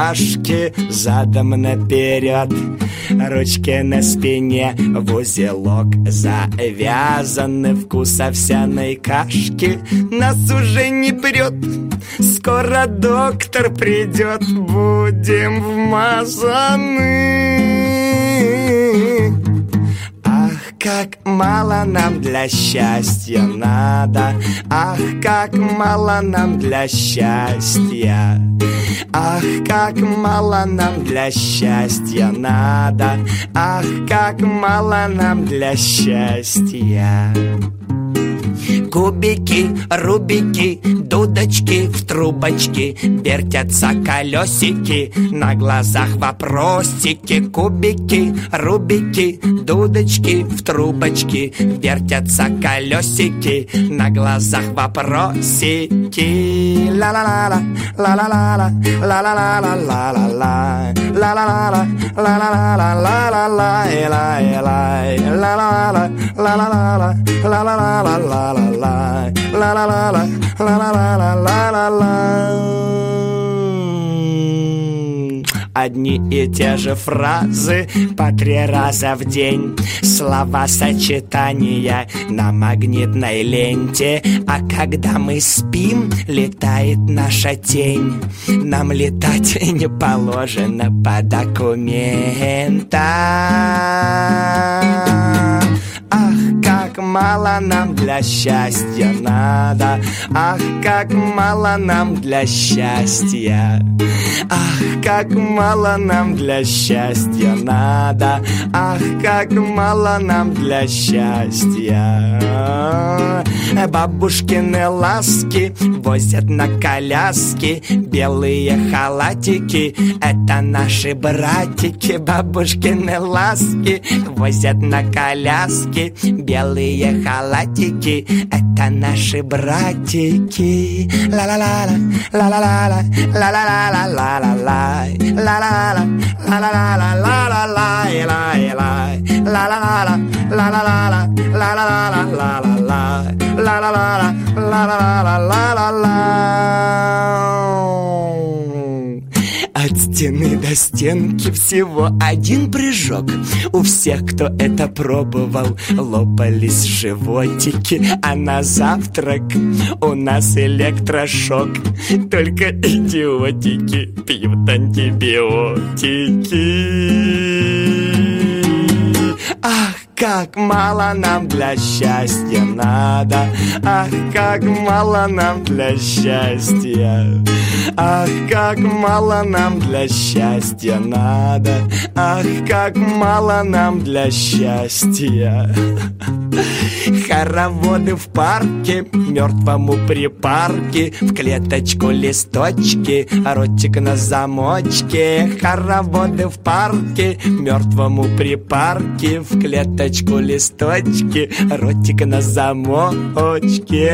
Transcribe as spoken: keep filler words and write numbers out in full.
рубашке задом наперед, ручки на спине в узелок завязаны, вкус овсяной кашки нас уже не прет. Скоро доктор придет, будем вмазаны. Ах, как мало нам для счастья надо, ах, как мало нам для счастья. Ах, как мало нам для счастья надо, ах, как мало нам для счастья. Кубики, рубики, дудочки в трубочке, вертятся колесики, на глазах вопросики. Кубики, рубики, дудочки в трубочке, вертятся колесики, на глазах вопросики. Ла-ла-ла-ла, ла-ла-ла-ла, ла-ла-ла-ла, ла-ла-ла, ла-ла-ла-ла, ла-ла-ла-ла, ла-ла-ла, ла-ла-ла, ла-ла-ла, ла-ла-ла, ла-ла-ла-ла. La la la la la la la la la la la. Одни и те же фразы по три раза в день, слова-сочетания на магнитной ленте. А когда мы спим, летает наша тень. Нам летать не положено по документам. Ах, как мало нам для счастья надо, ах, как мало нам для счастья. Ах, как мало нам для счастья надо, ах, как мало нам для счастья. Бабушкины ласки возят на коляске, белые халатики — это наши братики. Бабушкины ласки возят на коляске, белые халатики — это наши братики. Ла-ла-ла-ла, ла-ла-ла-ла, ла-ла-ла-ла, ла-ла-ла, ла-ла-ла, ла-ла-ла-ла, ла-ла-ла, ла-ла-ла-ла, ла-ла-ла-ла, ла-ла-ла-ла, ла-ла-ла, ла-ла-ла-ла, ла-ла-ла-ла, ла-ла-ла. От стены до стенки всего один прыжок. У всех, кто это пробовал, лопались животики. А на завтрак у нас электрошок. Только идиотики пьют антибиотики. Ах, как мало нам для счастья надо, ах, как мало нам для счастья. Ах, как мало нам для счастья надо, ах, как мало нам для счастья. Хороводы в парке, мертвому припарке, в клеточку листочки, ротик на замочке. Хороводы в парке, мертвому припарке, в клеточку листочки, ротик на замочке.